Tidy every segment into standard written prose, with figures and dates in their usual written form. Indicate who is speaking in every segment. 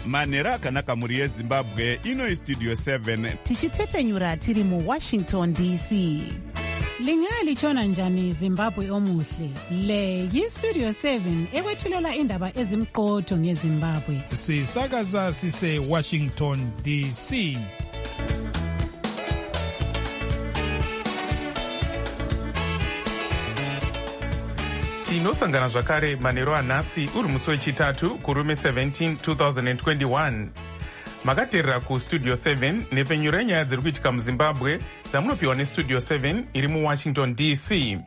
Speaker 1: manhero akanaka mhuri yezimbabwe. Ino istudio 7
Speaker 2: tichitefenyura tiri muWashington DC.
Speaker 3: Lingalitshona njani Zimbabwe omuhle? Le yiStudio 7 ekwethulela indaba ezimqotho ngeZimbabwe.
Speaker 4: Sisakaza sise Washington DC.
Speaker 5: Tinosangana zvakare manhero anhasi uri musi wechitatu kurume 17 2021. Makateerera kuStudio 7 nepfenyuro yenyaya dziri kuitika muZimbabwe dzamunopiwa neStudio 7 iri muWashington DC.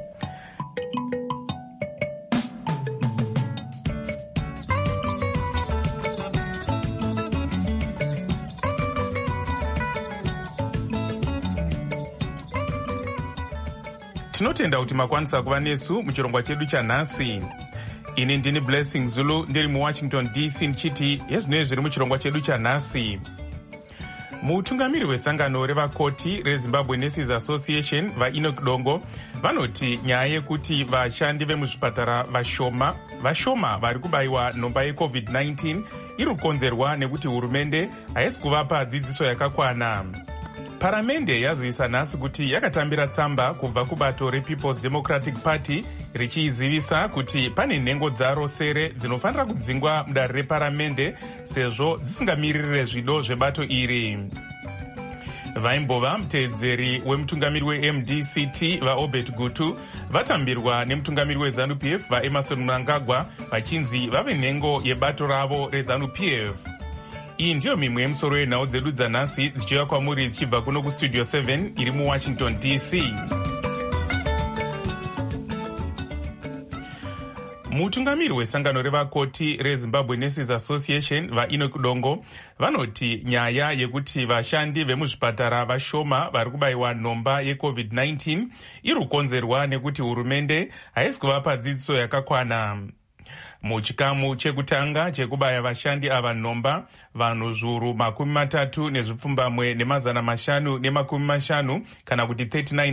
Speaker 5: Tinotenda kuti makwanisa kuva nesu muchirongwa chedu chanhasi. Ini ndini Blessing Zulu ndiri muWashington DC ndichiti yezvinenge zviri muchirongwa chedu chanhasi. Mutungamiri wesangano revakoti reZimbabwe Nurses Association vaEnoch Dongo vanoti nyaya yekuti vashandi vemuzvipatara vashoma vari kubayiwa nhomba yeCovid-19 iri kukonzerwa nekuti hurumende haisi kuvapa dzidziso yakakwana. Paramende yazivisa nhasi kuti yakatambira tsamba kubva kubato rePeople's Democratic Party richiizivisa kuti pane nhengo dzaro sere dzinofanira kudzingwa mudare reparamende sezvo dzisingamirire zvido zvebato iri. Vaimbova muteedzeri wemutungamiri weMDCT vaObert Gutu vatambirwa nemutungamiri weZANU-PF vaEmmerson Mnangagwa vachinzi vave nhengo yebato ravo reZANU-PF. Iyi ndiyo mimwe yemusoro yenhau dzedu dzanhasi dzichiuya kwamuri dzichibva kuno kuStudio 7 iri muWashington DC. Mutungamiri wesangano revakoti reZimbabwe Nurses Association vaEnoch Dongo vanoti nyaya yekuti vashandi vemuzvipatara vashoma vari kubayiwa nhomba yeCovid-19 iri kukonzerwa nekuti hurumende haisi kuvapa dzidziso yakakwana. Muchikamu chekutanga chekubaya vashandi ava nhomba, vanhu zviuru 33,550 kana kuti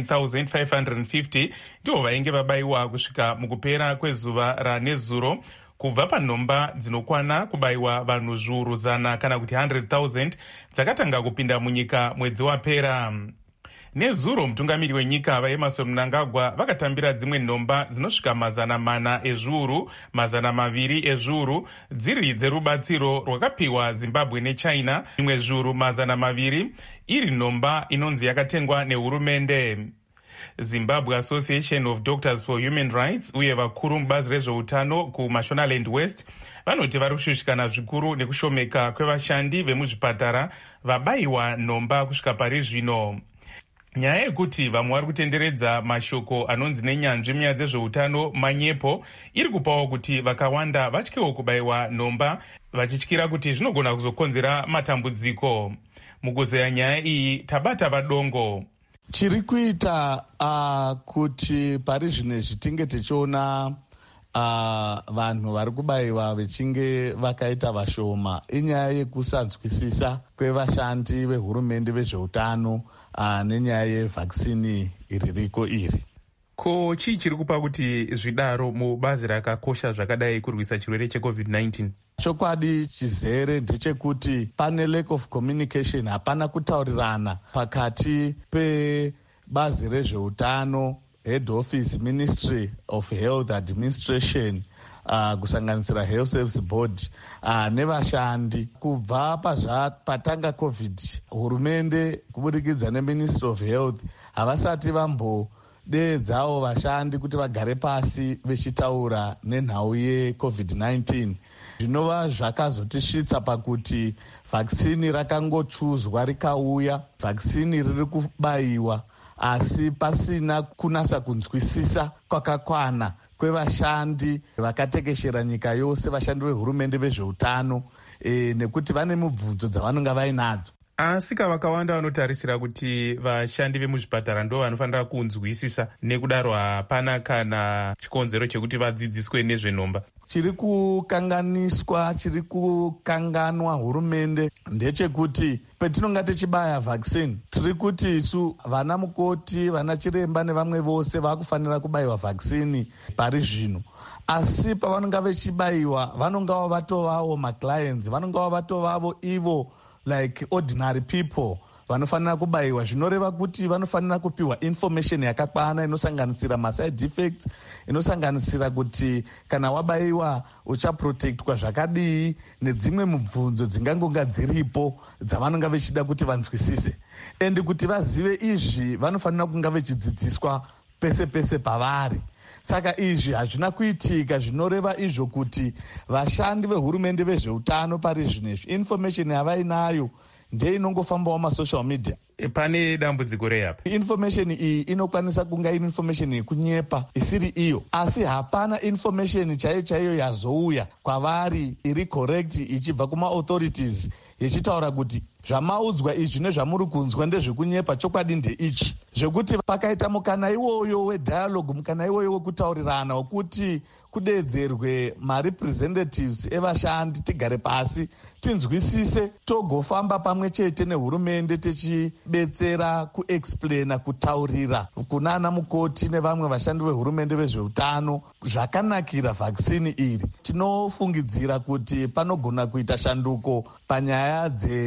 Speaker 5: 39,550 ndivo vainge vabayiwa kusvika mukupera kwezuva ranezuro kubva panhomba dzinokwana kubayiwa vanhu zviuru 100 kana kuti 100,000 dzakatanga kupinda munyika mwedzi wapera. Nezuro mutungamiri wenyika vaEmmerson Mnangagwa vakatambira dzimwe nhomba dzinosvika 400 ezviuru, 200 ezviuru dziri dzerubatsiro rwakapiwa Zimbabwe neChina, imwe zviuru 200 iri nhomba inonzi yakatengwa nehurumende. Zimbabwe Association of Doctors for Human Rights uye vakuru mubazi rezveutano kuMashonaland West vanoti vari kushushikana zvikuru nekushomeka kwevashandi vemuzvipatara vabayiwa nhomba kusvika pari zvino. Nyaya yekuti vamwe vari kutenderedza mashoko anonzi nenyanzvi munyaya dzezveutano manyepo iri kupawo kuti vakawanda vatyewo kubayiwa nhomba vachityira kuti zvinogona kuzokonzera matambudziko. Mukuzeya nyaya iyi tabata vadongo.
Speaker 6: Chiri kuita kuti pari zvinezvi tinge tichiona vanhu vari kubayiwa vechinge vakaita vashoma inyaya yekusanzwisisa kwevashandi vehurumende vezveutano nenyaya yevhakisini iririko iri.
Speaker 5: Ko chii chiri kupa kuti zvidaro mubazi rakakosha zvakadai kurwisa chirwere cheCovid-19?
Speaker 6: Chokwadi chizere ndechekuti pane lack of communication, hapana kutaurirana pakati pebazi rezveutano, Head Office, Ministry of Health Administration, kusanganisira Health Service Board nevashandi. Kubva patanga COVID, hurumende kubudikidza neMinistry of Health havasati vambodeedzawo vashandi kuti vagare pasi vechitaura nenhau yeCovid-19. Zvinova zvakazotisvitsa pakuti vhakisini rakangochuzwa rikauya, vhakisini riri kubayiwa asi pasina kunasa kunzwisisa kwakakwana kwevashandi vakatekeshera nyika yose, vashandi vehurumende vezveutano, nekuti vane mibvunzo dzavanonga vainadzo.
Speaker 5: asi vakawanda vanotarisira kuti vashandi vemuzvipatara ndo vanofanira kunzwisisa, nekudaro hapana kana chikonzero chekuti vadzidziswe nezvenhomba.
Speaker 6: Chiri kukanganiswa, chiri kukanganwa hurumende ndechekuti petinonga tichibaya vaccine tiri kuti isu vana mukoti, vana chiremba nevamwe vose vakufanira kubayiwa vaccine pari zvino, asi pavanonga vechibayiwa vanonga vatovawo maclients, vanonga vatovavo ivo like ordinary people vanofanira kubayiwa, zvinoreva kuti vanofanira kupiwa information yakakwana inosanganisira maside effects, inosanganisira kuti kana wabayiwa uchaprotectwa zvakadii, nedzimwe mubvunzo dzingangonga dziripo dzavanonga vechida kuti vanzwisise. And kuti vazive izvi vanofanira kunga vechidzidziswa pese pese pavari. Saka izvi hazvina kuitika, zvinoreva izvo kuti vashandi vehurumende vezveutano pari zvinezvi information yavainayo ndeinongofambawo masocial media.
Speaker 5: Pane dambudziko reyapi?
Speaker 6: Information iyi inokwanisa kunga iri information yekunyepa isiri iyo, asi hapana information chaiyo yazouya kwavari iri correct ichibva kuma-authorities yechitaura kuti zvamaudzwa izvi nezvamuri kunzwa ndezvekunyepa, chokwadi ndeichi, zvekuti pakaita mukana iwoyo wedialogue, mukana iwoyo wekutaurirana, wekuti kudedzerwe marepresentatives evashandi, tigare pasi tinzwisise, togofamba pamwe chete nehurumende techibetsera kuexplaina, kutaurira kunana mukoti nevamwe vashandi vehurumende vezveutano zvakanakira vaccine iri. Tinofungidzira kuti panogona kuita shanduko panyaya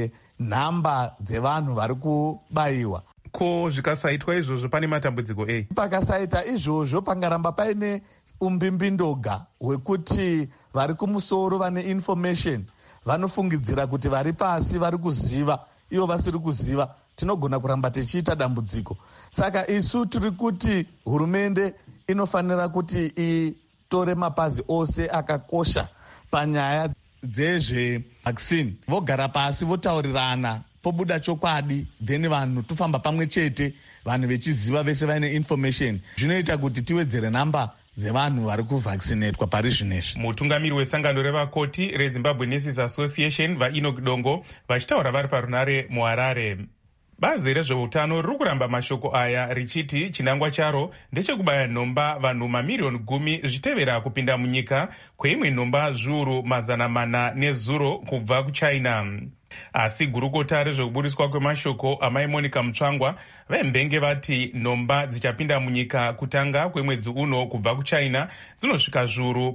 Speaker 6: dzenhamba dzevanhu vari kubayiwa.
Speaker 5: Ko zvikasaitwa izvozvo pane matambudziko ei?
Speaker 6: Pakasaita izvozvo pangaramba paine umbimbindoga hwekuti vari kumusoro vane information vanofungidzira kuti vari pasi vari kuziva, ivo vasiri kuziva. Tinogona kuramba tichiita dambudziko. Saka isu tiri kuti hurumende inofanira kuti itore mapazi ose akakosha panyaya dzezvevaccine, vogara pasi votaurirana, pobuda chokwadi, then vanhu tofamba pamwe chete, vanhu vechiziva vese vaine information. Zvinoita kuti tiwedzere namba dzevanhu vari kuvaccinatwa pari zvinezvi.
Speaker 5: Mutungamiri wesangano revakoti reZimbabwe Nurses Association vaEnoch Dongo vachitaura vari parunare muHarare. Bazi rezveutano riri kuramba mashoko aya richiti chinangwa charo ndechekubaya nhomba vanhu mamiriyoni 10 zvitevera kupinda munyika kweimwe nhomba zviuru 400 nezuro kubva kuChina. Asi gurukota rezvekubudiswa kwemashoko amai Monica Mutsvangwa vembenge vati nhomba dzichapinda munyika kutanga kwemwedzi uno kubva kuChina dzinosvika zviuru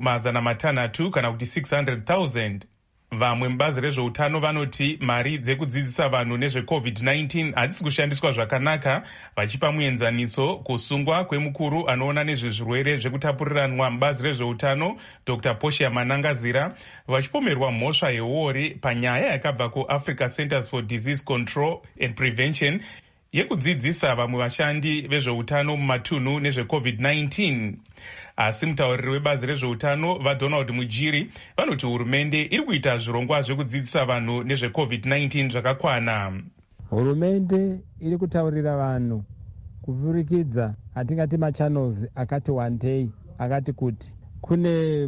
Speaker 5: 600 kana kuti 600,000. Vamwe mubazi rezveutano vanoti mari dzekudzidzisa vanhu nezveCovid-19 hadzisi kushandiswa zvakanaka, vachipa muenzaniso kusungwa kwemukuru anoona nezvezvirwere zvekutapuriranwa mubazi rezveutano Dr. Portia Manangazira, vachipomerwa mhosva yeuori panyaya yakabva kuAfrica Centers for Disease Control and Prevention yekudzidzisa vamwe vashandi vezveutano mumatunhu nezveCovid-19. Asi mutauriri webazi rezveutano vaDonald Mujiri vanoti hurumende iri kuita zvirongwa zvekudzidzisa vanhu nezveCovid-19 zvakakwana.
Speaker 7: Hurumende iri kutaurira vanhu kuvurikidza atingati machannels akati wandei, akati kuti kune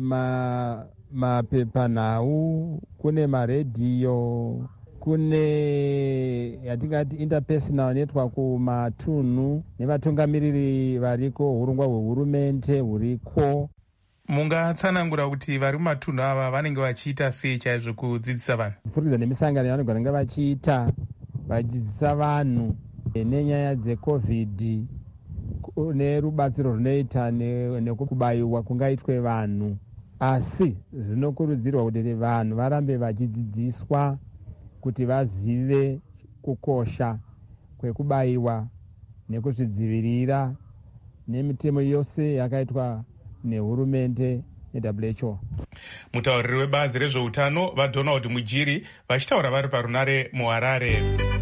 Speaker 7: mapepanhau, kune maredhiyo, kune yatingati interpersonal network kumatunhu nevatungamiriri variko, urongwa hwehurumende huriko.
Speaker 5: Mungatsanangura kuti vari mumatunhu ava vanenge vachiita sei chaizvo kudzidzisa vanhu?
Speaker 7: Kupfurikidza nemisangano yavanogara vachiita vachidzidzisa vanhu nenyaya dzeCovid, nerubatsiro runoita nekubayiwa kungaitwe vanhu. Asi zvinokurudzirwa kuti vanhu varambe vachidzidziswa kuti vazive kukosha kwekubayiwa nekuzvidzivirira nemitemo yose yakaitwa nehurumende neWHO.
Speaker 5: Mutauriri webazi rezveutano vaDonald Mujiri vachitaura vari parunare muHarare.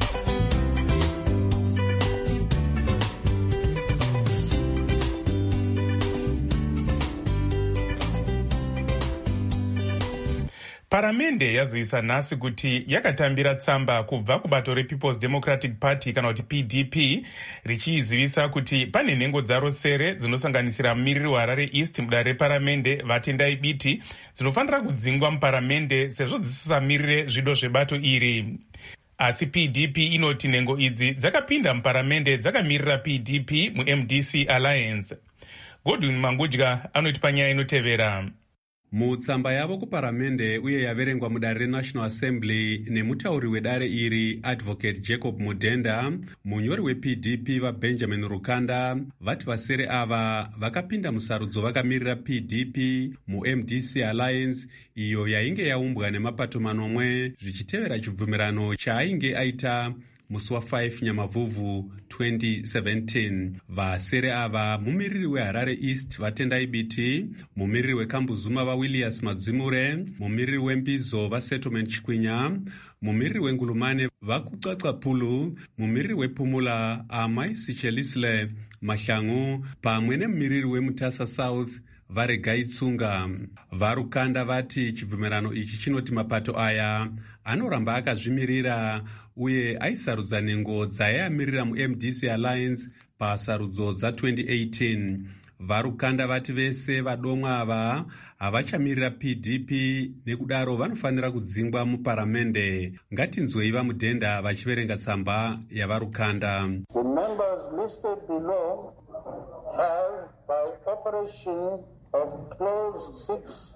Speaker 5: Paramende yazivisa nhasi kuti yakatambira tsamba kubva kubato rePeople's Democratic Party kana kuti PDP richizivisa kuti pane nhengo dzaro sere dzinosanganisira mumiriri weHarare East mudare reparamende Vatendai Biti dzinofanira kudzingwa muparamende sezvo dzisisamirire zvido zvebato iri. asi PDP inoti nhengo idzi dzakapinda muparamende dzakamirira PDP muMDC Alliance. Godwin Mangudya anoti panyaya inotevera.
Speaker 8: Mutsamba yavo kuparamende uye yaverengwa mudare reNational Assembly nemutauri wedare iri Advocate Jacob Mudenda, munyori wePDP vaBenjamin Rukanda vati vasere ava vakapinda musarudzo vakamirira PDP muMDC Alliance, iyo yainge yaumbwa nemapato manomwe zvichitevera chibvumirano chaainge aita musi wa5 Nyamavhuvhu 2017. Vasere ava mumiriri weHarare East vaTendai Biti, mumiriri weKambuzuma vaWilliams Madzimure, mumiriri weMbizo vaSettlement Chikwinya, mumiriri weNgulumane vaKutsvatsvapulu, mumiriri wePumula Amai Sichelisle Mahlangu, pamwe nemumiriri weMutasa South Varegai Tsunga. VaRukanda vati chibvumirano ichi chinoti mapato aya anoramba akazvimirira uye aisarudza nhengo dzaiamirira muMDC Alliance pasarudzo dza2018. VaRukanda vati vese vadomwa ava havachamirira PDP, nekudaro vanofanira kudzingwa muparamende. Ngatinzwei vaMudenda vachiverenga tsamba yavaRukanda.
Speaker 9: The members listed below have, by operation of clause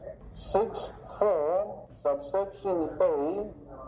Speaker 9: 664 subsection A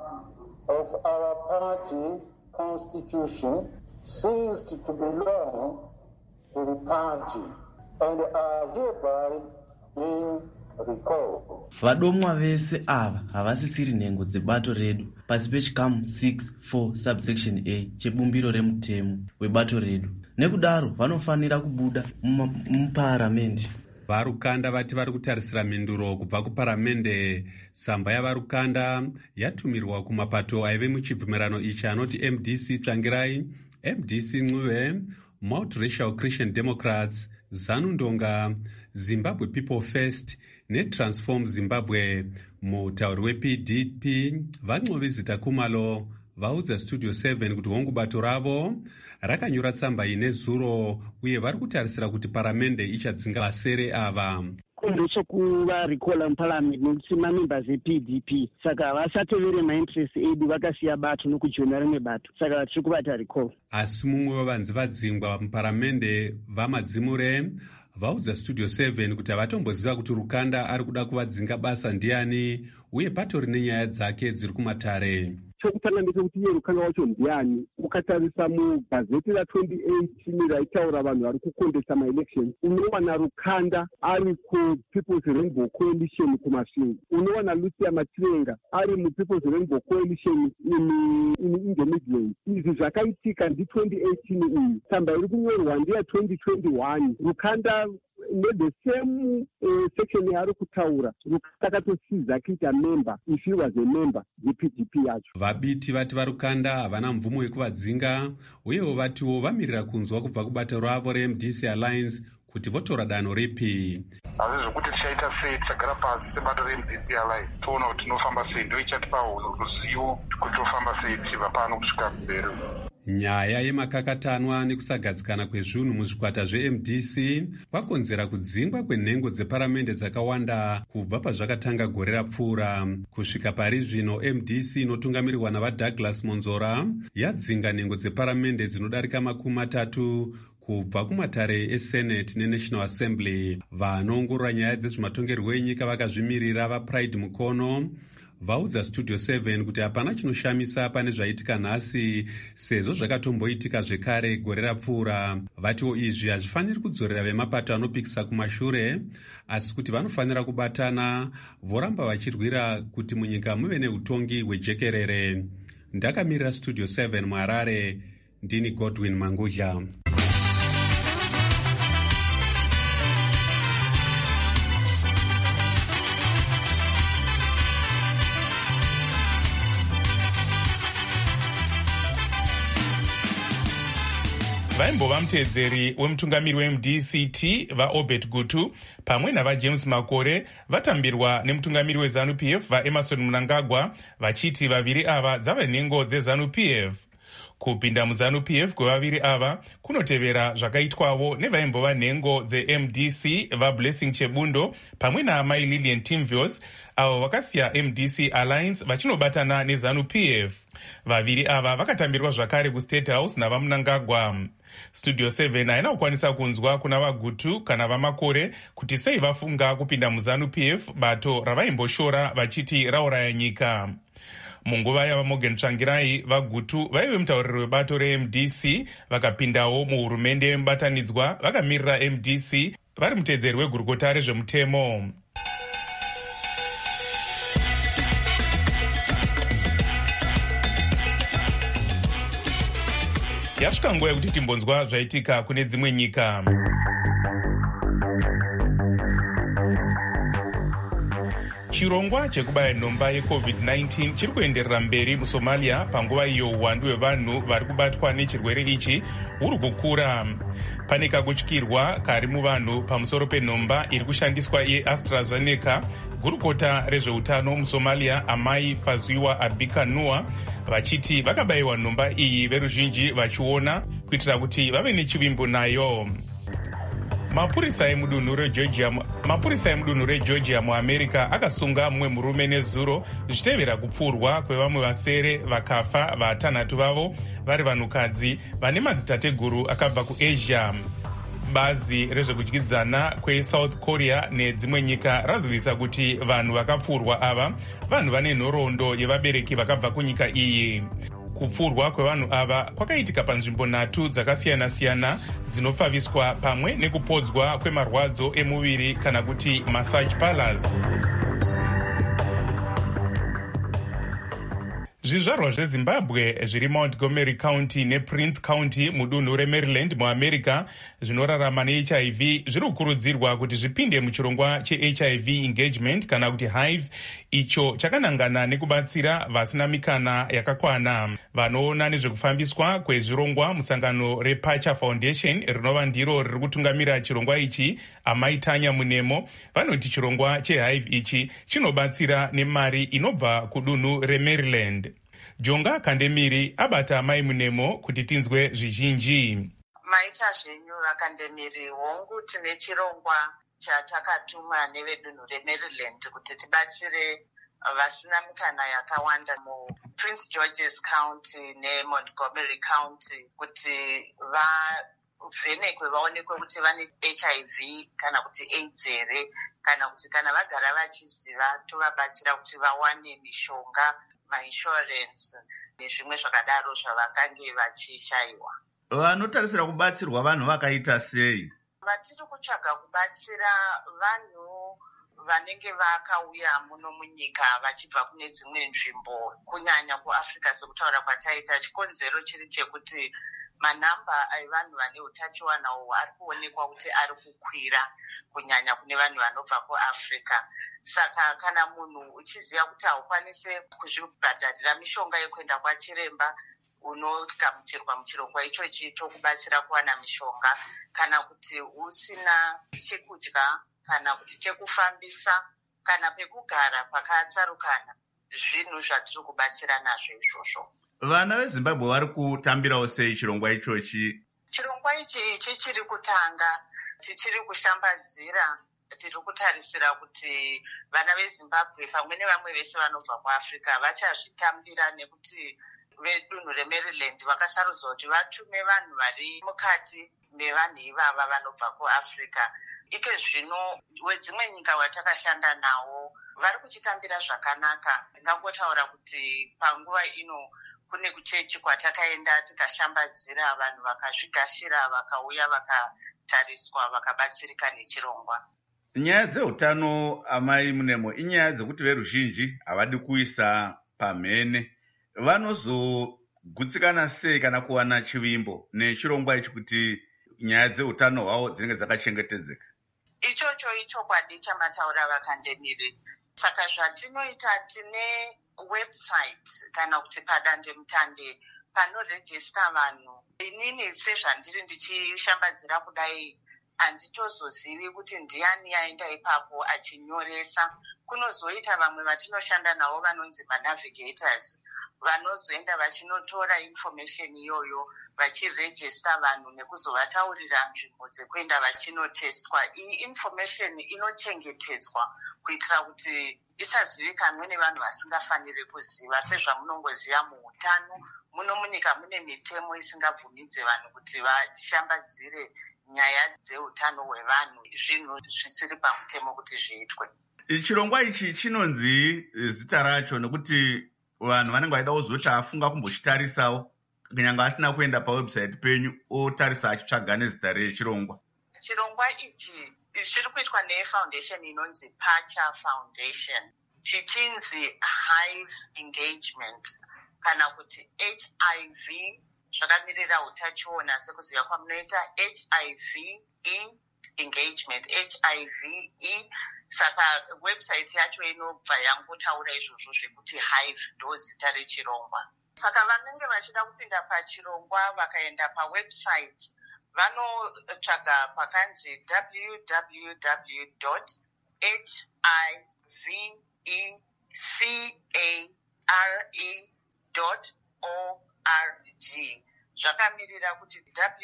Speaker 9: of our party constitution, ceased to belong to the party and are hereby being recalled.
Speaker 10: Vadomwa vese ava havasisiri nhengo dzebato redu pasi pechikamu 6.4 subsection A chebumbiro remutemo webato redu, nekudaro vanofanira kubuda muparamende.
Speaker 8: VaRukanda vati vari kutarisira mhinduro kubva kuparamende. Tsamba yavaRukanda yatumirwa kumapato aive muchibvumirano ichi anoti MDC Tsvangirai, MDC Ncube, Multiracial Christian Democrats, ZANU Ndonga, Zimbabwe People First neTransform Zimbabwe. Mutauri wePDP vaNcube Zita Khumalo vaudza Studio 7 kuti hongu bato ravo rakanyora tsamba ine zuro uye vari kutarisira kuti paramende ichadzinga vasere ava.
Speaker 11: Kundu chokuvarikola muparliament nokuti mamembers ePDP saka havasatevere mainterest edu, vakasiya bato nokujona rimwe bato, saka tiri kuvata recall.
Speaker 8: Asi mumwe wevanzi vadzingwa muparamende vaMadzimure vaudza Studio 7 kuti havatomboziva kuti Rukanda ari kuda kuvadzinga basa ndiani uye patori nenyaya dzake dziri kumatare.
Speaker 12: Chokutanga ndechekuti iye Rukanda wacho ndiani. Ukatarisa mugazeti ra28 raitaura vanhu vari kukondesa maelection, unowana Rukanda ari kuPeople's Rainbow Coalition kumasvingo, unowana Lucia Mativenga ari muPeople's Rainbow Coalition in the Midlands. Izvi zvakaitika ndi2018 iyi. Tsamba iri kunyorwa ndiya 2021. Rukanda the same section yaari kutaura takatosiza kuita member if he was a member yePDP yacho.
Speaker 8: Vabiti vati vaRukanda havana mvumo yekuvadzinga uyewo vatiwo vamirira kunzwa kubva kubato ravo reMDC Alliance kuti votora danho ripi.
Speaker 13: Hazvo kuti tichaita sei, tichagara pasi sebato reMDC Alliance toona kuti tinofamba sei, ndio ichatipa ruzivo kuti tofamba sei tichibva pano kusvika kumberi.
Speaker 8: Nyaya yemakakatanwa nekusagadzikana kwezvinhu muzvikwata zveMDC kwakonzera kudzingwa kwenhengo dzeparamende dzakawanda kubva pazvakatanga gore rapfuura. Kusvika pari zvino MDC inotungamirirwa navaDouglas Monzora yadzinga nhengo dzeparamende dzinodarika 30 kubva kumatare eSenate neNational Assembly. Vanoongorora nyaya dzezvematongerwo enyika vakazvimirira vaPride Mukono vaudza Studio 7 kuti hapana chinoshamisa pane zvaitika nhasi sezvo zvakatomboitika zvekare gore rapfuura. Vatiwo izvi hazvifaniri kudzorera vemapato anopikisa kumashure, asi kuti vanofanira kubatana voramba vachirwira kuti munyika muve neutongi hwejekerere. Ndakamirira Studio 7 muHarare, ndini Godwin Mangudya.
Speaker 5: vaimbova muteedzeri wemutungamiri weMDCT vaObert Gutu pamwe navaJames Makore vatambirwa nemutungamiri weZANU-PF vaEmerson Mnangagwa vachiti vaviri ava dzava nhengo dzeZANU-PF. Kupinda muZANU-PF kwevaviri ava kunotevera zvakaitwawo nevaimbova nhengo dzeMDC vaBlessing Chebundo pamwe naamai Lillian Timvios avo vakasiya MDC Alliance vachinobatana neZANU-PF. Vaviri ava vakatambirwa zvakare kuState House navaMnangagwa. Studio 7 haina kukwanisa kunzwa kuna vaGutu kana vaMakore kuti sei vafunga kupinda muZANU-PF, bato ravaimboshora vachiti rauraya nyika. Munguva yavaMorgan Tsvangirai, vaGutu vaive mutauriri webato reMDC vakapindawo muhurumende mubatanidzwa vakamirira MDC vari mutedzeri wegurukota rezvemutemo. Yasvika nguva yekuti timbonzwa zvaitika kune dzimwe nyika. Chirongwa chekubaya nhomba yeCovid-19 chiri kuenderera mberi muSomalia panguva iyo uwandu hwevanhu vari kubatwa nechirwere ichi huri kukura. Pane kakutyirwa kari muvanhu pamusoro penhomba iri kushandiswa yeAstraZeneca. Gurukota rezveutano muSomalia amai Fazwiwa Abika Noah vachiti vakabayiwa nhomba iyi veruzhinji vachiona kuitira kuti vave nechivimbo nayo. Mapurisa emudunhu reGeorgia muAmerica akasunga mumwe murume nezuro zvichitevera kupfurwa kwevamwe vasere vakafa vatanhatu vavo vari vanhukadzi vane madzitateguru akabva kuAsia. Bazi rezvekudyidzana kweSouth Korea nedzimwe nyika razivisa kuti vanhu vakapfurwa ava vanhu vane nhoroondo yevabereki vakabva kunyika iyi. Kupfurwa kwevanhu ava kwakaitika panzvimbo 3 dzakasiyana-siyana dzinopfaviswa pamwe nekupodzwa kwemarwadzo emuviri kana kuti massage parlors. Zvizvarwa zveZimbabwe zviri Montgomery County nePrince County mudunhu reMaryland muAmerica zvinorarama neHIV zviri kukurudzirwa kuti zvipinde muchirongwa cheHIV engagement kana kuti HIV, icho chakanangana nekubatsira vasina mikana yakakwana. Vanoona nezvekufambiswa kwezvirongwa musangano rePacha Foundation rinova ndiro riri kutungamira chirongwa ichi, amai Tanya Munemo, vanoti chirongwa cheHIV ichi chinobatsira nemari inobva kudunhu reMaryland. Jonga Kandemiri abata amai Munemo kuti tinzwe zvizhinji.
Speaker 14: Maita zvenyu Kandemiri, hongu tine chirongwa chatakatuma nevedunhu reMaryland kuti tibatsire vasina mikana yakawanda muPrince George's County neMontgomery County kuti vavhenekwe vaonekwe kuti vane HIV kana kuti AIDS here, kana kuti kana vagara vachiziva tovabatsira kuti vawane mishonga, mainsurance nezvimwe zvakadaro zvavakange vachishayiwa.
Speaker 15: Vanotarisira kubatsirwa vanhu vakaita sei?
Speaker 14: Vatiri kutsvaga kubatsira vanhu vanenge vakauya muno munyika vachibva kune dzimwe nzvimbo, kunyanya kuAfrica. Sekutaura kwataita, chikonzero chiri chekuti manhamba evanhu vane utachiwana uhu ari kuonekwa kuti ari kukwira kunyanya kune vanhu vanobva kuAfrica. Saka kana munhu uchiziva kuti haukwanisi kuzvibhadharira mishonga yekuenda kwachiremba, unogamuchirwa muchirongwa ichochi chokubatsira kuwana mishonga. Kana kuti usina chekudya kana kuti chekufambisa kana pekugara pakatsarukana, zvinhu zvatiri kubatsira nazvo izvozvo.
Speaker 15: Vana veZimbabwe vari kutambirawo sei chirongwa ichochi?
Speaker 14: Chirongwa ichi chiri kutanga, tichiri kushambadzira, tiri kutarisira kuti vana veZimbabwe pamwe nevamwe vese vanobva kuAfrica vachazvitambira, nekuti vedunhu reMaryland vakasarudzwa kuti vatume vanhu vari mukati mevanhu ivava vanobva kuAfrica. Ike zvino wedzimwe nyika watakashanda nawo vari kuchitambira zvakanaka. Ndingangotaura kuti panguva ino kune kuchechi kwatakaenda tikashambadzira, vanhu vakazvigashira vakauya vakatariswa vakabatsirika nechirongwa.
Speaker 15: Nyaya dzeutano, amai Munemo, inyaya dzekuti veruzhinji havadi kuisa pamhene. Vanozogutsikana sei kana kuwana chivimbo nechirongwa ichi kuti nyaya dzeutano hwavo dzinenge dzakachengetedzeka?
Speaker 14: Ichocho ichokwadi chamataura Vakandemiri. Saka zvatinoita, tine website kana kuti padandemutande panorejista vanhu. Inini sezvandiri ndichishambadzira kudai, handitozozivi kuti ndiani aenda ipapo achinyoresa kunozoita vamwe vatinoshanda navo vanonzi manavigators vanozoenda vachinotora information iyoyo vachirejista vanhu nekuzovataurira nzvimbo dzekuenda vachinotestwa. Iyi information inochengetedzwa kuitira kuti isazivikanwe nevanhu vasingafaniri kuziva. Sezvamunongoziva muutano muno munyika mune mitemo isingabvumidze vanhu kuti vashambadzire nyaya dzeutano hwevanhu, zvinhu zvisiri pamutemo kuti zviitwe.
Speaker 15: Chirongwa ichi chinonzi zita racho nekuti vanhu vanenge vaida kuzoti afunga kumbochitarisawo kunyange asina kuenda pawebsite penyu otarisa achitsvaga nezita rechirongwa.
Speaker 14: Chirongwa ichi chiri kuitwa nefoundation inonzi Pacha Foundation, chichinzi Hive Engagement kana kuti HIV, zvakamirira utachiona sekuziva kwamunoita HIV engagement, HIV. Saka website yacho inobva yangotaura izvozvo zvekuti Hive ndo zita rechirongwa. Saka vanenge vachida kupinda pachirongwa vakaenda pawebsite vanotsvaga pakanzi www.hivecare.org. Zvakamirira kuti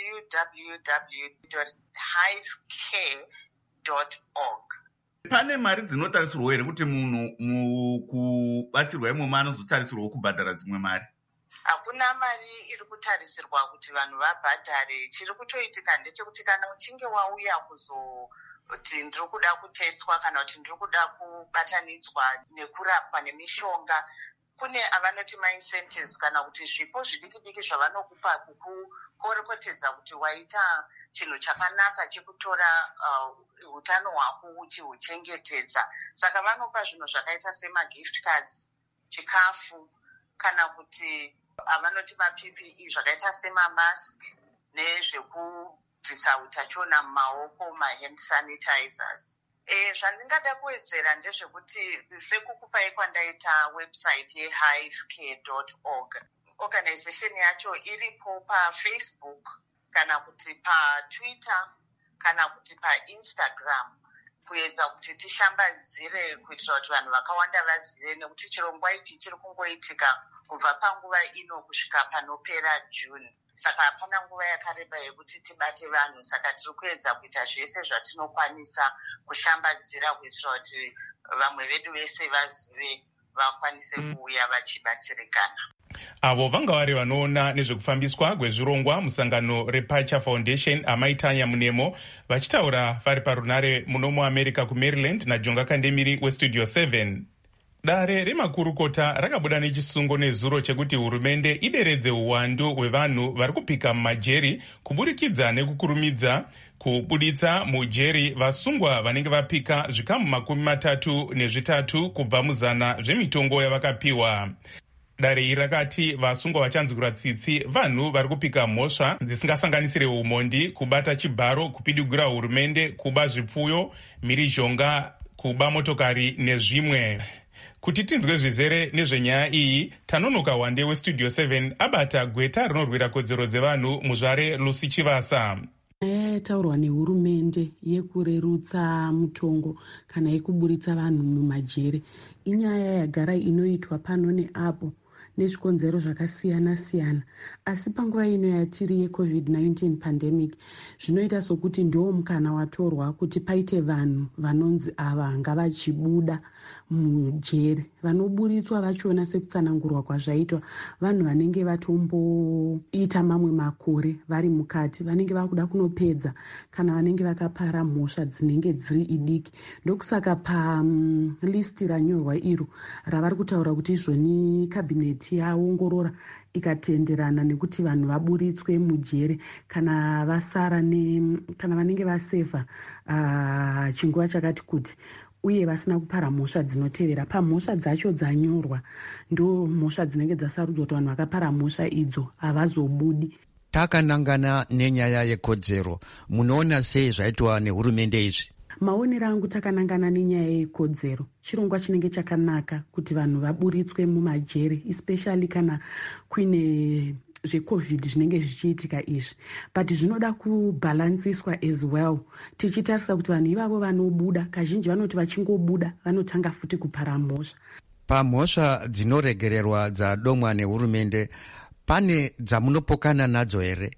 Speaker 14: www.hivecare.org.
Speaker 15: Pane mari dzinotarisirwa here kuti munhu mukubatsirwa imomo anozotarisirwa kubhadhara dzimwe mari?
Speaker 14: Hakuna mari iri kutarisirwa kuti vanhu vabhadhare. Chiri kutoitika ndechekuti kana uchinge wauya kuzoti ndiri kuda kuteswa kana kuti ndiri kuda kubatanidzwa nekurapwa nemishonga, kune avanoti maincentives kana kuti zvipo zvidiki-diki zvavanokupa kukukorekotedza kuti waita chinhu chakanaka chekutora utano hwako uchihuchengetedza. Saka vanopa zvinhu zvakaita semagift cards, chikafu, kana kuti avanoti maPPE zvakaita semamask nezvekubvisa utachiona mumaoko, mahand sanitizers. Zvandingada kuwedzera ndezvekuti sekukupai kwandaita website yehivecare.org, organization yacho iripo paFacebook kana kuti paTwitter kana kuti paInstagram, kuedza kuti tishambadzire kuitira kuti vanhu vakawanda vazive, nekuti chirongwa ichi chiri kungoitika kubva panguva ino kusvika panopera June. Saka hapana nguva yakareba yekuti tibate vanhu. Saka tiri kuedza kuita zvese zvatinokwanisa kushambadzira kuitira kuti vamwe vedu vese vazive, vakwanise kuuya vachibatsirikana.
Speaker 5: Avo vanga vari vanoona nezvekufambiswa kwezvirongwa musangano rePacha Foundation amaitanya munemo, vachitaura vari parunare muno muAmerica kuMaryland naJonga Kandemiri weStudio 7. Dare remakurukota rakabuda nechisungo nezuro chekuti hurumende ideredze uwandu hwevanhu vari kupika mumajeri kuburikidza nekukurumidza kubuditsa mujeri vasungwa vanenge vapika zvikamu 33 kubva muzana zvemitongo yavakapiwa. Dare iri rakati vasungwa vachanzwira tsitsi vanhu vari kupika mhosva dzisingasanganisire umondi, kubata chibharo, kupidigura hurumende, kuba zvipfuyo, mhirizhonga, kuba motokari nezvimwe. Kuti tinzwe zvizere nezvenyaya iyi, Tanonoka Wande weStudio 7 abata gweta rinorwira kodzero dzevanhu muzvare Lucy Chivasa.
Speaker 16: Nyaya yataurwa nehurumende yekurerutsa mutongo kana yekuburitsa vanhu mumajere inyaya yagara inoitwa pano neapo nezvikonzero zvakasiyana-siyana, asi panguva ino yatiri yeCovid-19 pandemic zvinoita sokuti ndo mukana watorwa kuti paite vanhu vanonzi ava ngavachibuda mujere. Vanoburitswa vachona sekutsanangurwa kwazvaitwa vanhu vanenge vatomboita mamwe makore vari mukati, vanenge vakuda kunopedza kana vanenge vakapara mhosva dzinenge dziri idiki. Ndokusaka palisti ranyorwa iro ravari kutaura kuti izvoni kabineti yaongorora ikatenderana nekuti vanhu vaburitswe mujere kana vasara kana vanenge vasevha chinguva chakati kuti uye vasina kupara mhosva dzinotevera. Pamhosva dzacho dzanyorwa ndo mhosva dzinenge dzasarudzwa kuti vanhu vakapara mhosva idzo havazobudi.
Speaker 17: Takanangana nenyaya yekodzero, munoona sei zvaitwa nehurumende izvi?
Speaker 16: Maonero angu takanangana nenyaya yekodzero, chirongwa chinenge chakanaka kuti vanhu vaburitswe mumajere, especially kana kuine zvecovid zvinenge zvichiitika izvi, but zvinoda kubhalansiswa as well, tichitarisa kuti vanhu ivavo vanobuda kazhinji vanoti vachingobuda vanotanga futi kupara mhosva.
Speaker 17: Pamhosva dzinoregererwa dzadomwa nehurumende pane dzamunopokana nadzo here?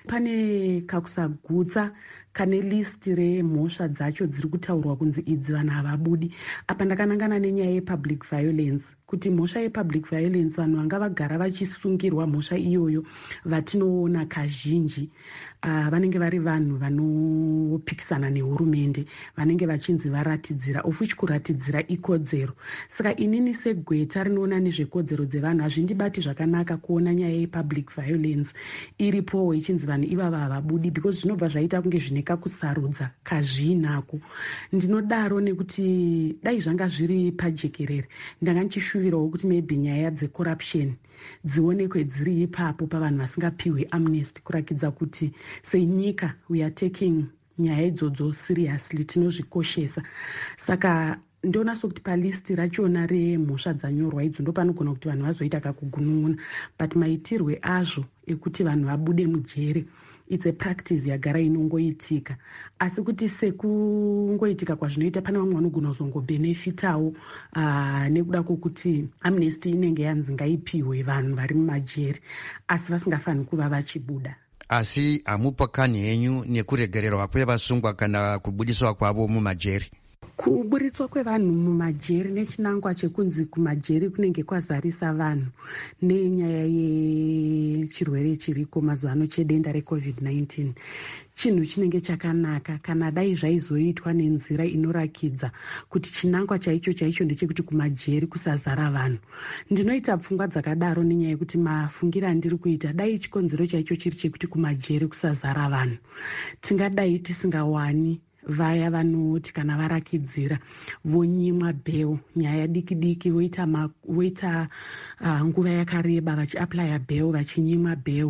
Speaker 16: Pane kakusagutsa kane listi remhosva dzacho dziri kutaurwa kunzi idzi vanhu havabudi. Apa ndakanangana nenyaya yepublic violence, kuti mhosva yepublic violence vanhu vanga vagara vachisungirwa mhosva iyoyo vatinoona kazhinji vanenge vari vanhu vanopikisana nehurumende, vanenge vachinzi varatidzira, of which kuratidzira ikodzero. Saka inini segweta rinoona nezvekodzero dzevanhu hazvindibati zvakanaka kuona nyaya yepublic violence iripowo ichinzi vanhu ivava havabudi, because zvinobva zvaita kunge zvine kakusarudza kazviinako. Ndinodaro nekuti dai zvanga zviri pajekerere ndanga ndichishuvirawo kuti maybe nyaya dzecorruption dzionekwe dziri ipapo pavanhu vasingapiwe amnesty, kurakidza kuti senyika we are taking nyaya idzodzo seriously, tinozvikoshesa. Saka ndoona sokuti palisti rachona remhosva dzanyorwa idzo ndo panogona kuti vanhu vazoita kakugunun'una, but maitirwe azvo ekuti vanhu vabude mujere it's a practice yagara inongoitika, asi kuti sekungoitika kwazvinoita pane vamwe vanogona kuzongobenefitawo nekuda kwokuti amnesty inenge yanzi ngaipiwe vanhu vari mumajeri asi vasingafaniri kuva vachibuda.
Speaker 17: Asi hamupokani henyu nekuregererwa kwevasungwa kana kubudiswa kwavo mumajeri?
Speaker 16: Kuburitswa kwevanhu mumajeri nechinangwa chekunzi kumajeri kunenge kwazarisa vanhu nenyaya yechirwere chiriko mazuva ano chedenda reCovid-19, chinhu chinenge chakanaka kana dai zvaizoitwa nenzira inorakidza kuti chinangwa chaicho ndechekuti kumajeri kusazara vanhu. Ndinoita pfungwa dzakadaro nenyaya yekuti mafungira andiri kuita, dai chikonzero chaicho chiri chekuti kumajeri kusazara vanhu, tingadai tisingawani vaya vanoti kana varakidzira vonyimwa bheo nyaya diki diki, voita nguva yakareba vachiaplya bheo vachinyimwa bheo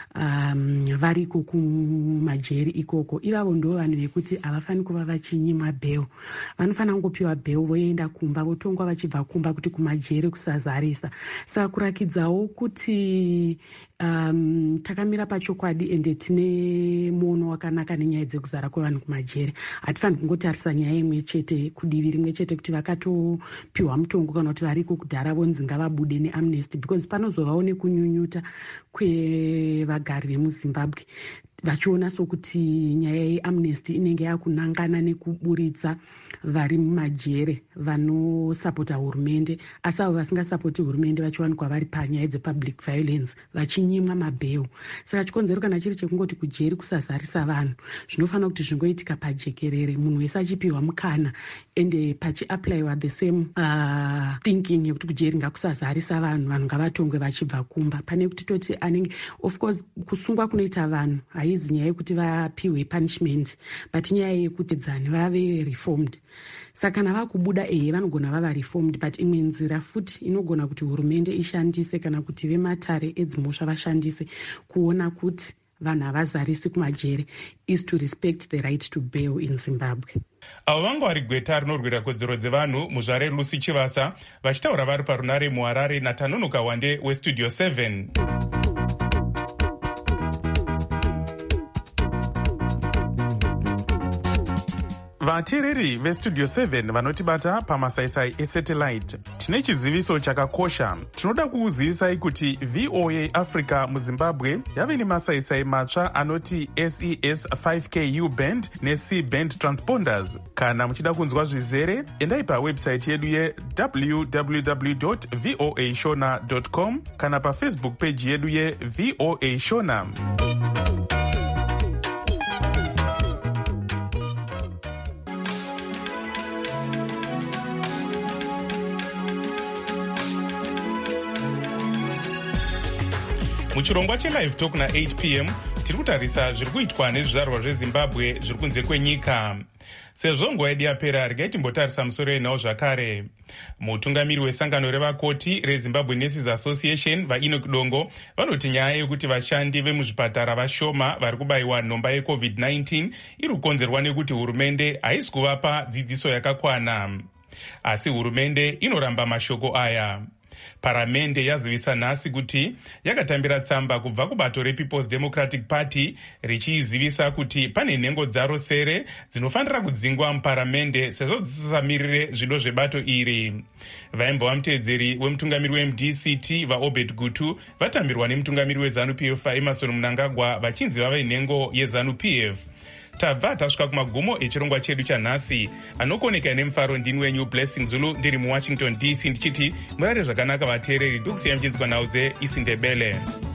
Speaker 16: variko kumajeri ikoko. Ivavo ndo vanhu vekuti havafani kuva vachinyimwa bheo, vanofanira kungopiwa bheo voenda kumba, votongwa vachibva kumba kuti kumajeri kusazarisa. Saka kurakidzawo kuti takamira pachokwadi ende tine muono wakanaka nenyaya dzekuzara kwevanhu kumajeri. Hatifaniri kungotarisa nyaya imwe chete kudivi rimwe chete kuti vakatopiwa mutongo kana kuti variko kudhara vonzi ngavabude neamnesty, because panozovawo nekunyunyuta kwevagari vemuZimbabwe vachiona sokuti nyaya yeamnesty inenge yakunangana nekuburitsa vari mumajere vanosapota hurumende, asi avo vasingasapoti hurumende vachiwanikwa vari panyaya dzepublic violence vachinyimwa mabheo. Saka chikonzero kana chiri chekungoti kujeri kusazarisa vanhu, zvinofanira kuti zvingoitika pajekerere, munhu wese achipiwa mukana ende pachiaplyiwa the same thinking yekuti kujeri ngakusazarisa vanhu, vanhu ngavatongwe vachibva kumba, pane kuti toti anenge of course kusungwa kunoita vanhu haizi nyaya yekuti vapiwe punishment, but nyaya yekuti dzani vave reformed. Saka kana vakubuda vanogona vava reformed, but imwe nzira futi inogona kuti hurumende ishandise kana kuti vematare edzimhosva vashandise kuona kuti vanhu havazarisi kumajere is to respect the right to bail in Zimbabwe.
Speaker 5: Avo vanga vari gweta rinorwira kodzero dzevanhu muzvare Lucy Chivasa vachitaura vari parunare muHarare naTanonoka Wande weStudio 7. Vateereri veStudio 7 vanotibata pamasaisai esatellite, tine chiziviso chakakosha. Tinoda kukuzivisai kuti VOA Africa muZimbabwe yave nemasaisai matsva anoti SES 5K U-band neC-band transponders. Kana muchida kunzwa zvizere, endai pawebsite yedu ye www.voashona.com kana pafacebook page yedu yeVOA Shona. Muchirongwa cheLive Talk na8 p.m. tiri kutarisa zviri kuitwa nezvizvarwa zveZimbabwe zviri kunze kwenyika. Sezvo nguva yedu yapera, regai timbotarisa musoro yenhau zvakare. Mutungamiri wesangano revakoti reZimbabwe Nurses Association vaEnoch Dongo vanoti nyaya yekuti vashandi vemuzvipatara vashoma vari kubayiwa nhomba yeCovid-19 iri kukonzerwa nekuti hurumende haisi kuvapa dzidziso yakakwana. Asi hurumende inoramba mashoko aya. Paramende yazivisa nhasi kuti yakatambira tsamba kubva kubato rePeople's Democratic Party richizivisa kuti pane nhengo dzaro sere dzinofanira kudzingwa muparamende sezvo dzisisamirire zvido zvebato iri. Vaimbova mutedzeri wemutungamiri weMDCT vaObed Gutu vatambirwa nemutungamiri weZANU-PF Emmerson Mnangagwa vachinzi vave nhengo yeZANU-PF. Tabva tasvika kumagumo echirongwa chedu chanhasi. Anokoneka nemufaro ndini wenyu Blessing Zulu ndiri muWashington DC ndichiti murare zvakanaka vateereri, ndokusiyana muchinzwa nhau dzeIsindebele.